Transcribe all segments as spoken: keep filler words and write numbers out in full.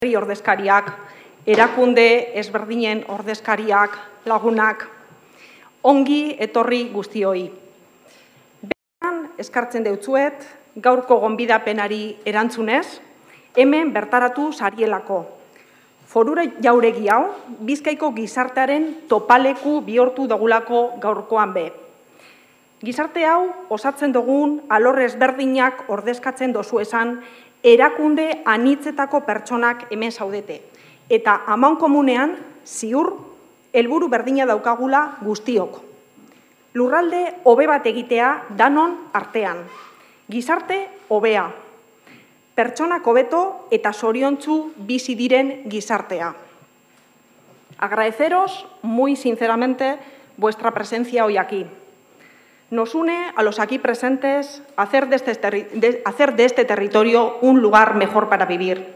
herri ordezkariak, erakunde ezberdinen ordezkariak, lagunak, ongi etorri guztioi. Beran eskartzen deutzuet, gaurko gonbidapenari erantzunez, hemen bertaratu sarielako. Forura jauregi hau, Bizkaiko gizartearen topaleku bihurtu dugulako gaurkoan be. Gizarte hau osatzen dugun alor ezberdinak ordezkatzen dozu esan, erakunde anitzetako pertsonak hemen zaudete. Eta amankomunean, ziur, helburu berdina daukagula guztiok. Lurralde hobe bat egitea danon artean. Gizarte hobea. Pertsonak hobeto eta zoriontsu bizi diren gizartea. Agradeceros muy sinceramente vuestra presencia hoy aquí. Nos une a los aquí presentes hacer de este, de, hacer de este territorio un lugar mejor para vivir.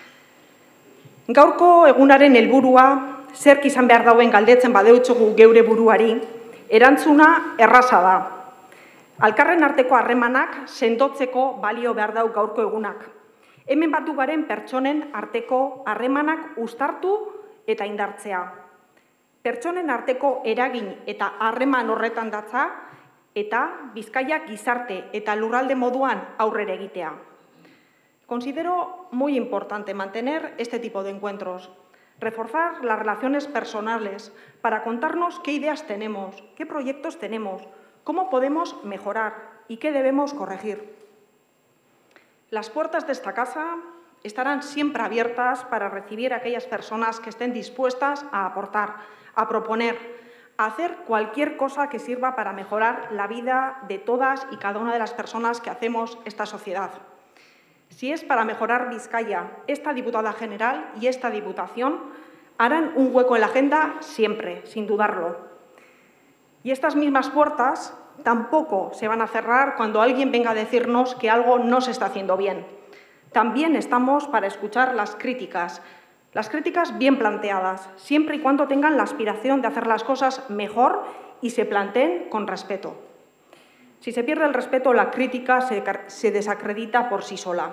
Gaurko egunaren helburua, zerk izan behar dauen galdetzen badeutzugu geure buruari, erantzuna erraza da. Alkarren arteko harremanak sendotzeko balio behar dau gaurko egunak. Hemen batu garen pertsonen arteko harremanak uztartu eta indartzea. Pertsonen arteko eragin eta harreman horretan datza, eta Bizkaia gizarte eta lurralde moduan aurrera egitea. Considero muy importante mantener este tipo de encuentros, reforzar las relaciones personales para contarnos qué ideas tenemos, qué proyectos tenemos, cómo podemos mejorar y qué debemos corregir. Las puertas de esta casa estarán siempre abiertas para recibir a aquellas personas que estén dispuestas a aportar, a proponer, a hacer cualquier cosa que sirva para mejorar la vida de todas y cada una de las personas que hacemos esta sociedad. Si es para mejorar Bizkaia, esta diputada general y esta diputación harán un hueco en la agenda siempre, sin dudarlo. Y estas mismas puertas tampoco se van a cerrar cuando alguien venga a decirnos que algo no se está haciendo bien. También estamos para escuchar las críticas, Las críticas bien planteadas, siempre y cuando tengan la aspiración de hacer las cosas mejor y se planteen con respeto. Si se pierde el respeto, la crítica se, se desacredita por sí sola.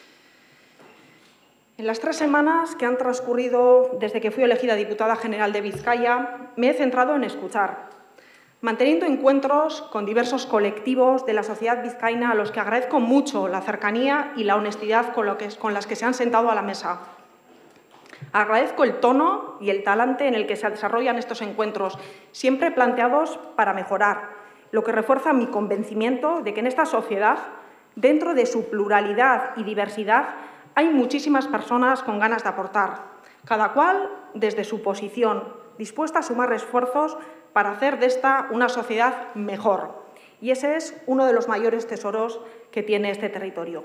En las tres semanas que han transcurrido desde que fui elegida diputada general de Vizcaya, me he centrado en escuchar, manteniendo encuentros con diversos colectivos de la sociedad vizcaína a los que agradezco mucho la cercanía y la honestidad con, lo que, con las que se han sentado a la mesa. Agradezco el tono y el talante en el que se desarrollan estos encuentros, siempre planteados para mejorar, lo que refuerza mi convencimiento de que en esta sociedad, dentro de su pluralidad y diversidad, hay muchísimas personas con ganas de aportar, cada cual desde su posición, dispuesta a sumar esfuerzos para hacer de esta una sociedad mejor. Y ese es uno de los mayores tesoros que tiene este territorio.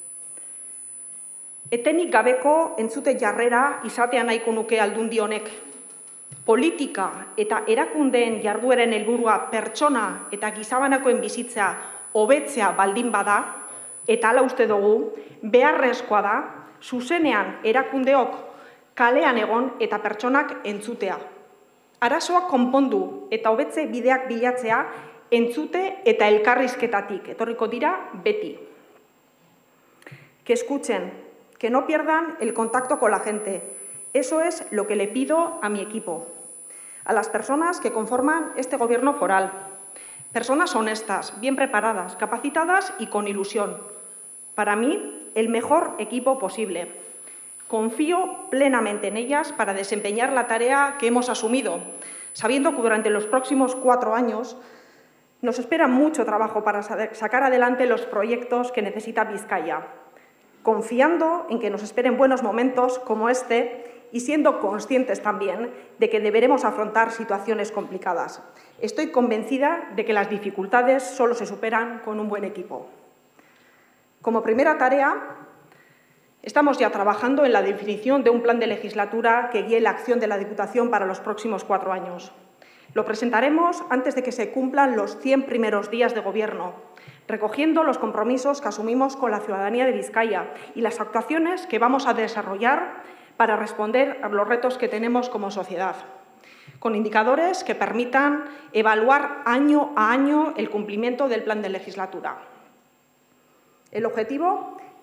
Etenik gabeko entzute jarrera izatea nahiko nuke aldundi honek. Politika eta erakundeen jardueren helburua pertsona eta gizabanakoen bizitza hobetzea baldin bada, eta hala uste dugu, beharrezkoa da, zuzenean erakundeok kalean egon eta pertsonak entzutea. Arazoak konpondu eta hobetze bideak bilatzea entzute eta elkarrizketatik, etorriko dira beti. Que escuchen, que no pierdan el contacto con la gente. Eso es lo que le pido a mi equipo, a las personas que conforman este gobierno foral. Personas honestas, bien preparadas, capacitadas y con ilusión. Para mí, el mejor equipo posible. Confío plenamente en ellas para desempeñar la tarea que hemos asumido, sabiendo que durante los próximos cuatro años nos espera mucho trabajo para sacar adelante los proyectos que necesita Vizcaya, confiando en que nos esperen buenos momentos como este y siendo conscientes también de que deberemos afrontar situaciones complicadas. Estoy convencida de que las dificultades solo se superan con un buen equipo. Como primera tarea, estamos ya trabajando en la definición de un plan de legislatura que guíe la acción de la Diputación para los próximos cuatro años. Lo presentaremos antes de que se cumplan los cien primeros días de Gobierno, recogiendo los compromisos que asumimos con la ciudadanía de Vizcaya y las actuaciones que vamos a desarrollar para responder a los retos que tenemos como sociedad, con indicadores que permitan evaluar año a año el cumplimiento del plan de legislatura. El objetivo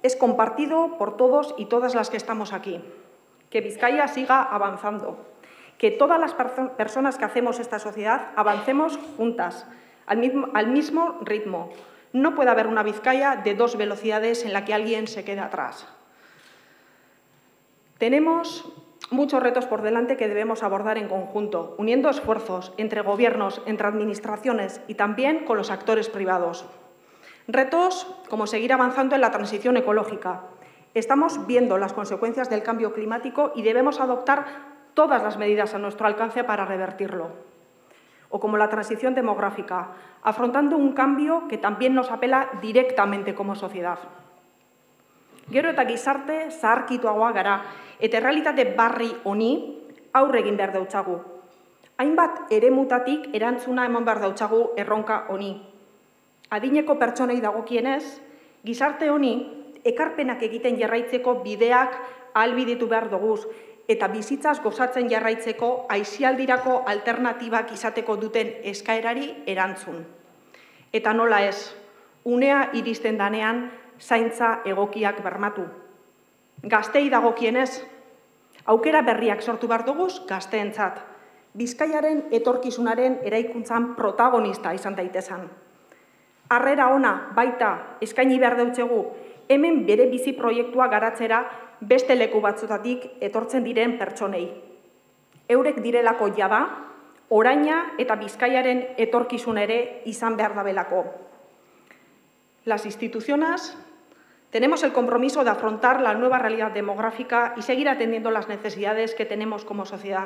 es compartido por todos y todas las que estamos aquí. Que Bizkaia siga avanzando, que todas las perso- personas que hacemos esta sociedad avancemos juntas, al mismo, al mismo ritmo. No puede haber una Bizkaia de dos velocidades en la que alguien se quede atrás. Tenemos muchos retos por delante que debemos abordar en conjunto, uniendo esfuerzos entre gobiernos, entre administraciones y también con los actores privados. Retos como seguir avanzando en la transición ecológica. Estamos viendo las consecuencias del cambio climático y debemos adoptar todas las medidas a nuestro alcance para revertirlo. O como la transición demográfica, afrontando un cambio que también nos apela directamente como sociedad. Gero eta gizarte zaharkituagoa gara, eta errealitate barri honi aurre egin behar dautzagu. Hainbat eremutatik erantzuna eman behar dautzagu erronka honi. Adineko pertsonei dagokienez, gizarte honi ekarpenak egiten jarraitzeko bideak ahalbidetu behar doguz, eta bizitzaz gozatzen jarraitzeko aisialdirako alternatibak izateko duten eskaerari erantzun. Eta nola ez, unea iristen danean zaintza egokiak bermatu. Gaztei dagokienez, aukera berriak sortu behar doguz gazteentzat. Bizkaiaren etorkizunaren eraikuntzan protagonista izan daitezan. Harrera ona baita eskaini behar deutzegu, hemen bere bizi proiektua garatzera beste leku batzutatik etortzen diren pertsonei. Eurek direlako jada, oraina eta Bizkaiaren etorkizun ere izan behar dabelako. Las instituciones tenemos el compromiso de afrontar la nueva realidad demográfica y seguir atendiendo las necesidades que tenemos como sociedad.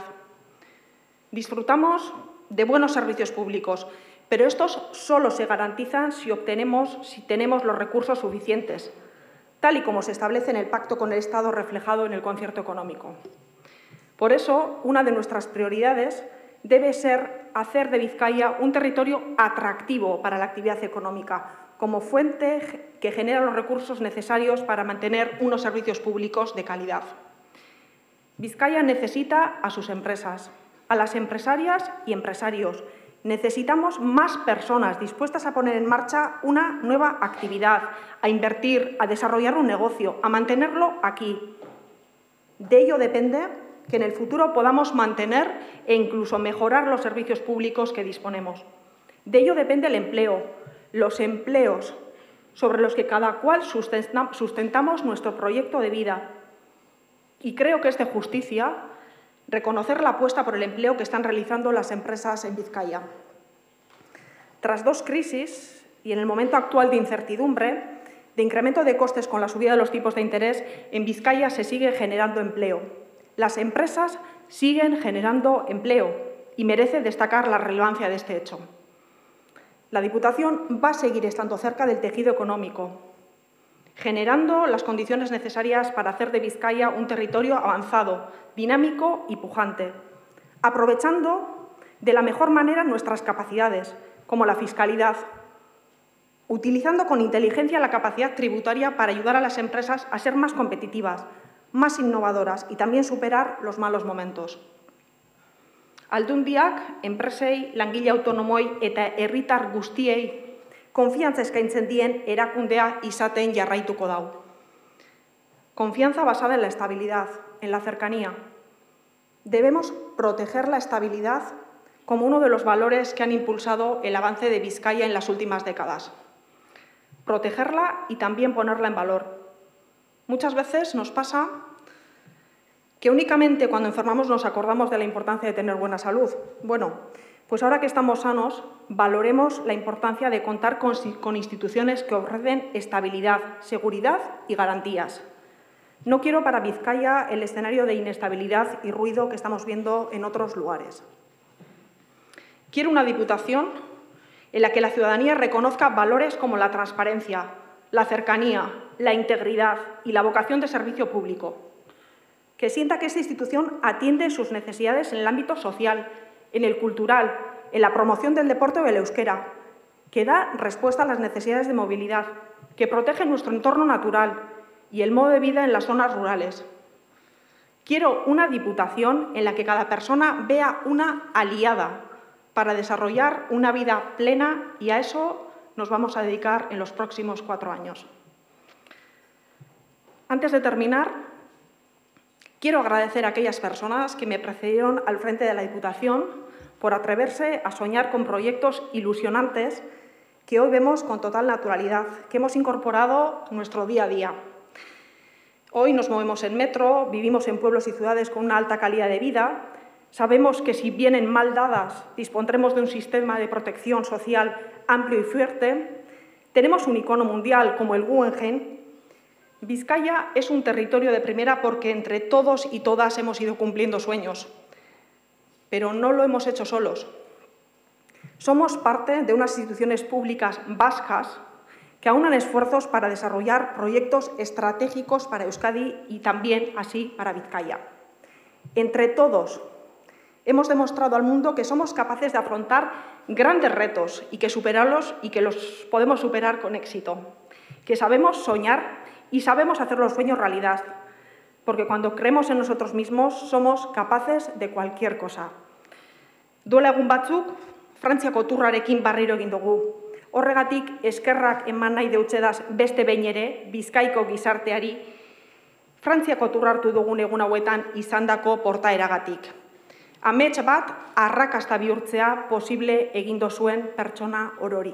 Disfrutamos de buenos servicios públicos, pero estos solo se garantizan si obtenemos, si tenemos los recursos suficientes, tal y como se establece en el pacto con el Estado reflejado en el concierto económico. Por eso, una de nuestras prioridades debe ser hacer de Bizkaia un territorio atractivo para la actividad económica, como fuente que genera los recursos necesarios para mantener unos servicios públicos de calidad. Bizkaia necesita a sus empresas, a las empresarias y empresarios. Necesitamos más personas dispuestas a poner en marcha una nueva actividad, a invertir, a desarrollar un negocio, a mantenerlo aquí. De ello depende que en el futuro podamos mantener e incluso mejorar los servicios públicos que disponemos. De ello depende el empleo, los empleos sobre los que cada cual sustentamos nuestro proyecto de vida. Y creo que es de justicia reconocer la apuesta por el empleo que están realizando las empresas en Bizkaia. Tras dos crisis y en el momento actual de incertidumbre, de incremento de costes con la subida de los tipos de interés, en Bizkaia se sigue generando empleo. Las empresas siguen generando empleo y merece destacar la relevancia de este hecho. La Diputación va a seguir estando cerca del tejido económico, generando las condiciones necesarias para hacer de Bizkaia un territorio avanzado, dinámico y pujante, aprovechando de la mejor manera nuestras capacidades, como la fiscalidad, utilizando con inteligencia la capacidad tributaria para ayudar a las empresas a ser más competitivas, más innovadoras y también superar los malos momentos. Aldundiak, enpresei, langile autonomoi eta herritar guztiei konfiantza eskaintzen dien erakundea izaten jarraituko dau. Confianza basada en la estabilidad, en la cercanía. Debemos proteger la estabilidad como uno de los valores que han impulsado el avance de Bizkaia en las últimas décadas. Protegerla y también ponerla en valor. Muchas veces nos pasa que únicamente cuando enfermamos nos acordamos de la importancia de tener buena salud. Bueno, pues ahora que estamos sanos, valoremos la importancia de contar con, con instituciones que ofrecen estabilidad, seguridad y garantías. No quiero para Bizkaia el escenario de inestabilidad y ruido que estamos viendo en otros lugares. Quiero una Diputación en la que la ciudadanía reconozca valores como la transparencia, la cercanía, la integridad y la vocación de servicio público. Que sienta que esta institución atiende sus necesidades en el ámbito social, en el cultural, en la promoción del deporte o el euskera, que da respuesta a las necesidades de movilidad, que protege nuestro entorno natural y el modo de vida en las zonas rurales. Quiero una Diputación en la que cada persona vea una aliada para desarrollar una vida plena y a eso nos vamos a dedicar en los próximos cuatro años. Antes de terminar, quiero agradecer a aquellas personas que me precedieron al frente de la Diputación por atreverse a soñar con proyectos ilusionantes que hoy vemos con total naturalidad, que hemos incorporado en nuestro día a día. Hoy nos movemos en metro, vivimos en pueblos y ciudades con una alta calidad de vida, sabemos que si vienen mal dadas dispondremos de un sistema de protección social amplio y fuerte, tenemos un icono mundial como el Guggenheim. Vizcaya es un territorio de primera porque entre todos y todas hemos ido cumpliendo sueños, pero no lo hemos hecho solos. Somos parte de unas instituciones públicas vascas que aunan esfuerzos para desarrollar proyectos estratégicos para Euskadi y también así para Vizcaya. Entre todos hemos demostrado al mundo que somos capaces de afrontar grandes retos y que superarlos y que los podemos superar con éxito, que sabemos soñar y sabemos hacer los sueños realidad, porque cuando creemos en nosotros mismos somos capaces de cualquier cosa. Duela egun batzuk, Frantziako turrarekin barriro egin dugu. Horregatik, eskerrak eman nahi deutsedaz beste behin ere, Bizkaiko gizarteari, Frantziako turra hartu dugun egun hauetan izandako portaeragatik. Amets bat, arrakasta bihurtzea posible egin dozuen pertsona orori.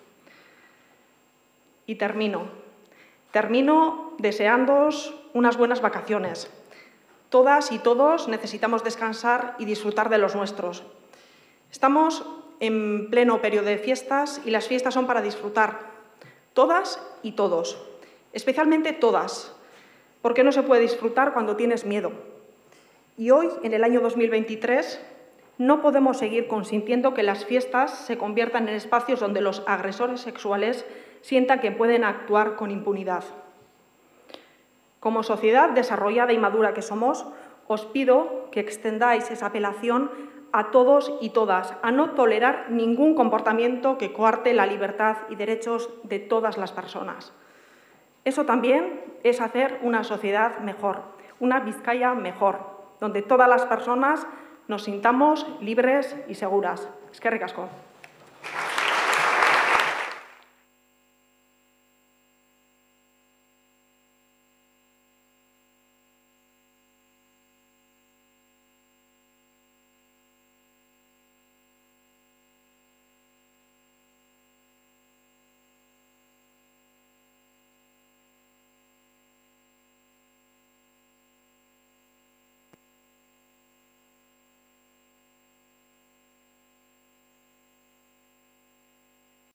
Y termino. Termino deseándoos unas buenas vacaciones. Todas y todos necesitamos descansar y disfrutar de los nuestros. Estamos en pleno periodo de fiestas y las fiestas son para disfrutar. Todas y todos. Especialmente todas. Porque no se puede disfrutar cuando tienes miedo. Y hoy, en el año dos mil veintitrés, no podemos seguir consintiendo que las fiestas se conviertan en espacios donde los agresores sexuales sientan que pueden actuar con impunidad. Como sociedad desarrollada y madura que somos, os pido que extendáis esa apelación a todos y todas, a no tolerar ningún comportamiento que coarte la libertad y derechos de todas las personas. Eso también es hacer una sociedad mejor, una Vizcaya mejor, donde todas las personas nos sintamos libres y seguras. Eskerrik asko.